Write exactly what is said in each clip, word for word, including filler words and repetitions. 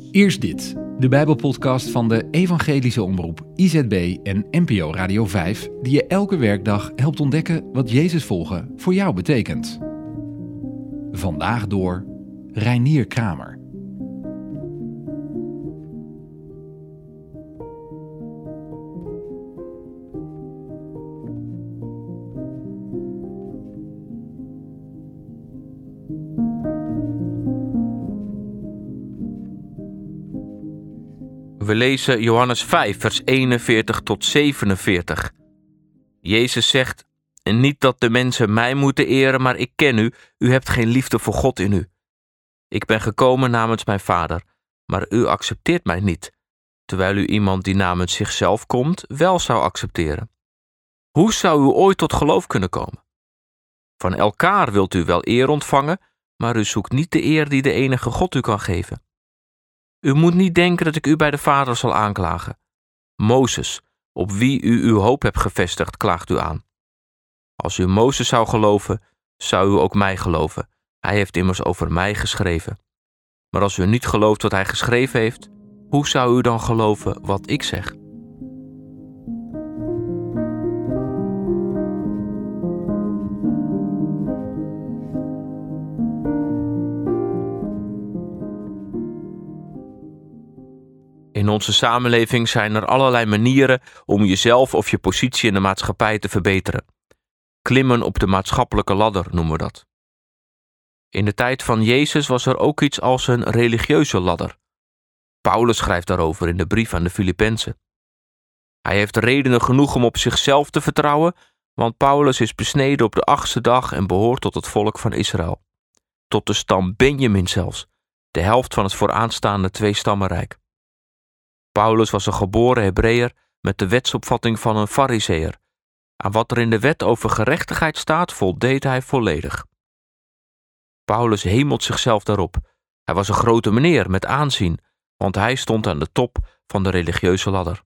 Eerst dit, de Bijbelpodcast van de Evangelische Omroep I Z B en N P O Radio vijf, die je elke werkdag helpt ontdekken wat Jezus volgen voor jou betekent. Vandaag door Reinier Kramer. We lezen Johannes vijf, vers eenenveertig tot zevenenveertig. Jezus zegt, niet dat de mensen mij moeten eren, maar ik ken u. U hebt geen liefde voor God in u. Ik ben gekomen namens mijn Vader, maar u accepteert mij niet, terwijl u iemand die namens zichzelf komt wel zou accepteren. Hoe zou u ooit tot geloof kunnen komen? Van elkaar wilt u wel eer ontvangen, maar u zoekt niet de eer die de enige God u kan geven. U moet niet denken dat ik u bij de Vader zal aanklagen. Mozes, op wie u uw hoop hebt gevestigd, klaagt u aan. Als u Mozes zou geloven, zou u ook mij geloven. Hij heeft immers over mij geschreven. Maar als u niet gelooft wat hij geschreven heeft, hoe zou u dan geloven wat ik zeg? In onze samenleving zijn er allerlei manieren om jezelf of je positie in de maatschappij te verbeteren. Klimmen op de maatschappelijke ladder noemen we dat. In de tijd van Jezus was er ook iets als een religieuze ladder. Paulus schrijft daarover in de brief aan de Filippenzen. Hij heeft redenen genoeg om op zichzelf te vertrouwen, want Paulus is besneden op de achtste dag en behoort tot het volk van Israël. Tot de stam Benjamin zelfs, de helft van het vooraanstaande tweestammenrijk. Paulus was een geboren Hebreeër met de wetsopvatting van een Farizeeër. Aan wat er in de wet over gerechtigheid staat, voldeed hij volledig. Paulus hemelt zichzelf daarop. Hij was een grote meneer met aanzien, want hij stond aan de top van de religieuze ladder.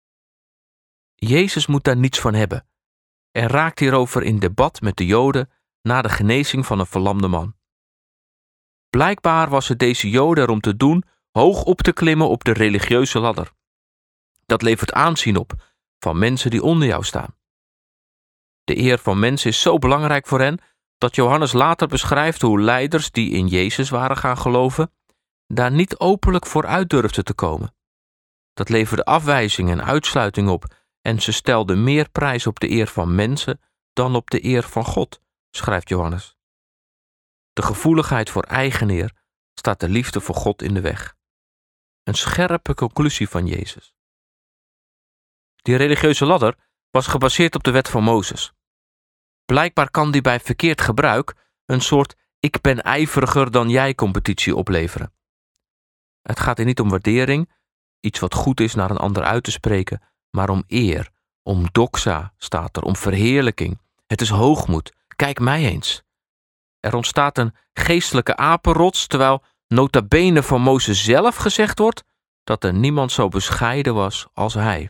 Jezus moet daar niets van hebben en raakt hierover in debat met de Joden na de genezing van een verlamde man. Blijkbaar was het deze Joden erom te doen hoog op te klimmen op de religieuze ladder. Dat levert aanzien op van mensen die onder jou staan. De eer van mensen is zo belangrijk voor hen dat Johannes later beschrijft hoe leiders die in Jezus waren gaan geloven, daar niet openlijk voor uit durfden te komen. Dat leverde afwijzing en uitsluiting op en ze stelden meer prijs op de eer van mensen dan op de eer van God, schrijft Johannes. De gevoeligheid voor eigen eer staat de liefde voor God in de weg. Een scherpe conclusie van Jezus. Die religieuze ladder was gebaseerd op de wet van Mozes. Blijkbaar kan die bij verkeerd gebruik een soort ik ben ijveriger dan jij competitie opleveren. Het gaat hier niet om waardering, iets wat goed is naar een ander uit te spreken, maar om eer, om doxa staat er, om verheerlijking. Het is hoogmoed, kijk mij eens. Er ontstaat een geestelijke apenrots, terwijl nota bene van Mozes zelf gezegd wordt dat er niemand zo bescheiden was als hij.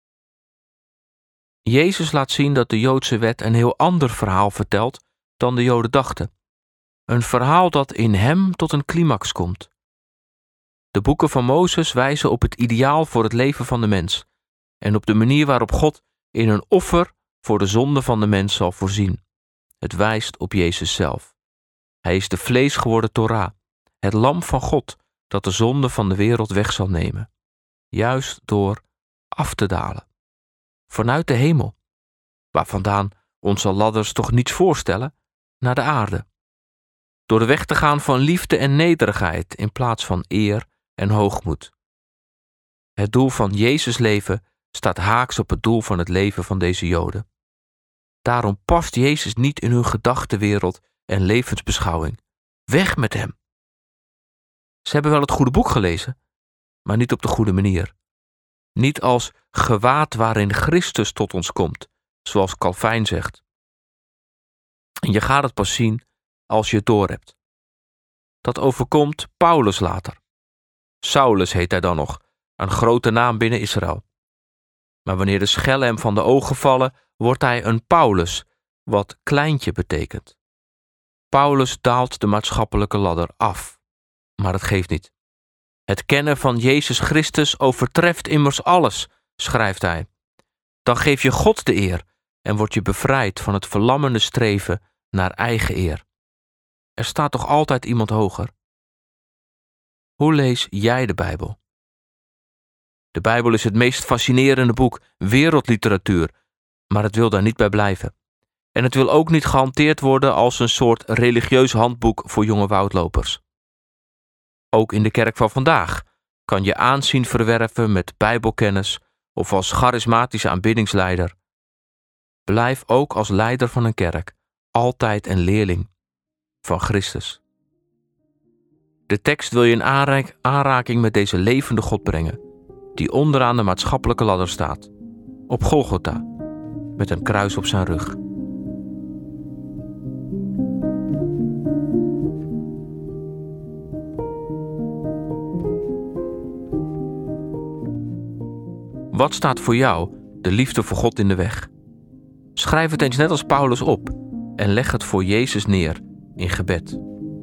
Jezus laat zien dat de Joodse wet een heel ander verhaal vertelt dan de Joden dachten. Een verhaal dat in hem tot een climax komt. De boeken van Mozes wijzen op het ideaal voor het leven van de mens en op de manier waarop God in een offer voor de zonde van de mens zal voorzien. Het wijst op Jezus zelf. Hij is de vlees geworden Torah, het lam van God dat de zonde van de wereld weg zal nemen. Juist door af te dalen. Vanuit de hemel, waar vandaan onze ladders toch niets voorstellen, naar de aarde. Door de weg te gaan van liefde en nederigheid in plaats van eer en hoogmoed. Het doel van Jezus' leven staat haaks op het doel van het leven van deze Joden. Daarom past Jezus niet in hun gedachtenwereld en levensbeschouwing. Weg met hem. Ze hebben wel het goede boek gelezen, maar niet op de goede manier. Niet als gewaad waarin Christus tot ons komt, zoals Calvijn zegt. En je gaat het pas zien als je het doorhebt. Dat overkomt Paulus later. Saulus heet hij dan nog, een grote naam binnen Israël. Maar wanneer de schellen hem van de ogen vallen, wordt hij een Paulus, wat kleintje betekent. Paulus daalt de maatschappelijke ladder af, maar het geeft niet. Het kennen van Jezus Christus overtreft immers alles, schrijft hij. Dan geef je God de eer en word je bevrijd van het verlammende streven naar eigen eer. Er staat toch altijd iemand hoger? Hoe lees jij de Bijbel? De Bijbel is het meest fascinerende boek, wereldliteratuur, maar het wil daar niet bij blijven. En het wil ook niet gehanteerd worden als een soort religieus handboek voor jonge woudlopers. Ook in de kerk van vandaag kan je aanzien verwerven met bijbelkennis of als charismatische aanbiddingsleider. Blijf ook als leider van een kerk altijd een leerling van Christus. De tekst wil je in aanraak- aanraking met deze levende God brengen, die onderaan de maatschappelijke ladder staat, op Golgotha, met een kruis op zijn rug. Wat staat voor jou de liefde voor God in de weg? Schrijf het eens net als Paulus op en leg het voor Jezus neer in gebed.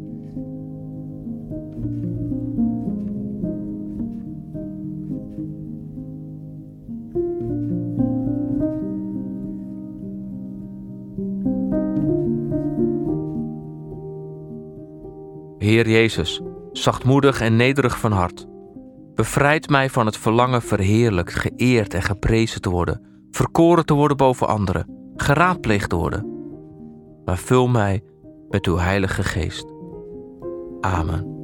Heer Jezus, zachtmoedig en nederig van hart, bevrijd mij van het verlangen verheerlijkt, geëerd en geprezen te worden, verkoren te worden boven anderen, geraadpleegd te worden. Maar vul mij met uw Heilige Geest. Amen.